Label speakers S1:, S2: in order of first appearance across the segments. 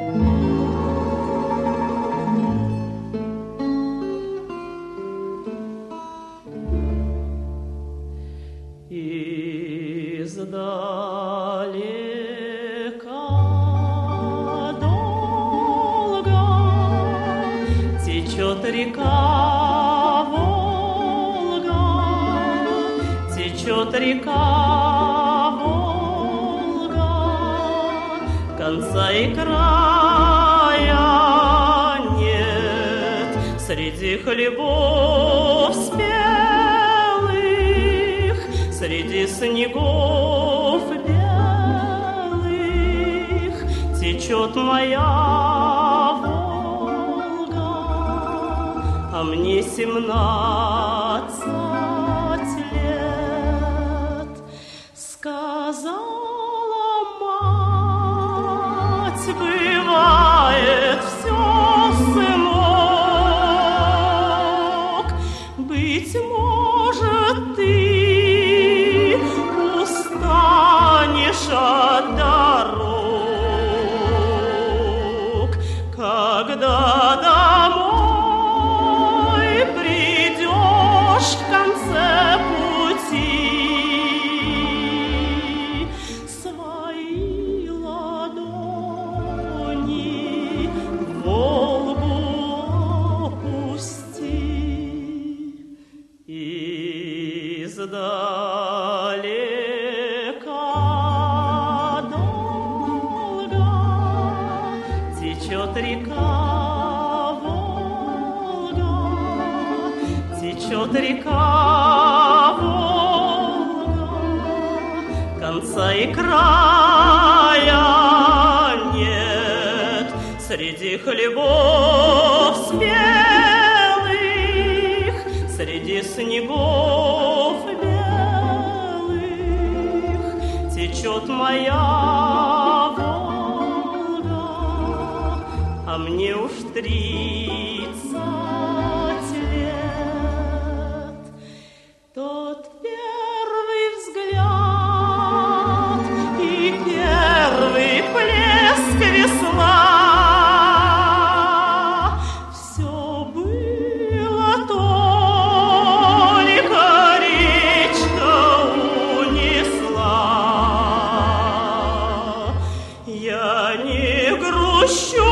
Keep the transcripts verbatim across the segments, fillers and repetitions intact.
S1: Издалека долго течет река Волга, течет река Волга, конца и края нет среди хлебов спелых, среди снегов белых течет моя Волга, а мне семнадцать лет. Сказала мать, бывает все, сынок, быть может, ты устанешь от дорог, когда домой придешь в конце пути, свои ладони в Волгу опусти. Издалека долго течет река Волга, течет река Волга, конца и края нет среди хлебов спелых, среди снегов белых течет моя Волга, а мне уж тридцать лет. Тот первый взгляд и первый плеск весла, все было только речка унесла. Я не грущу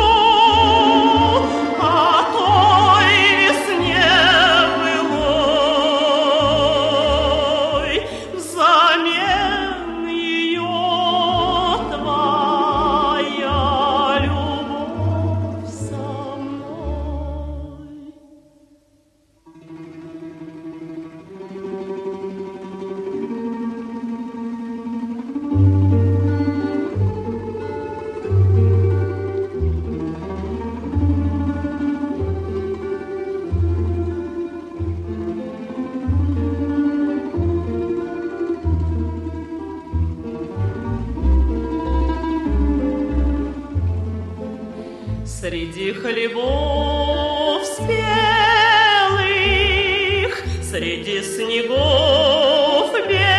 S1: о той весне былой, взамен ее твоя любовь со мной. Среди хлебов спелых, среди снегов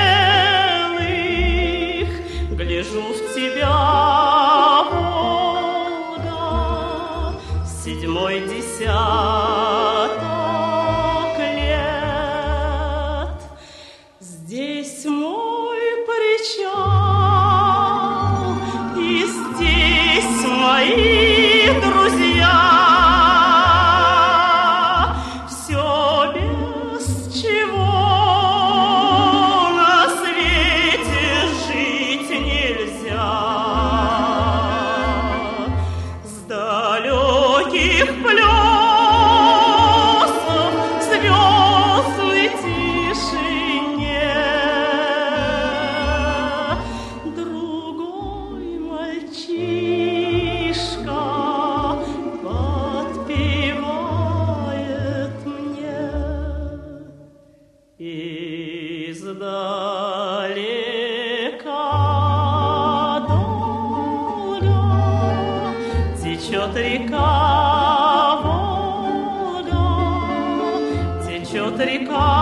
S1: белых гляжу в тебя, Волга, седьмой десяток лет. Здесь мой причал, и здесь мои друзья, все без чего на свете жить нельзя. С далеких плесов в звездной тишине другой мальчишка подпевает мне. Издалека долго течет река Волга, течет река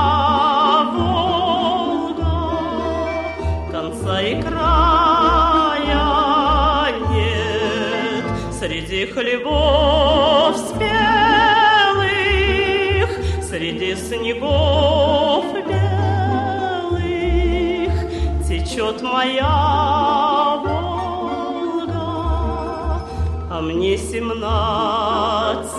S1: Волга, конца и края нет среди Среди хлебов спелых, среди снегов белых течет моя Волга, а мне семнадцать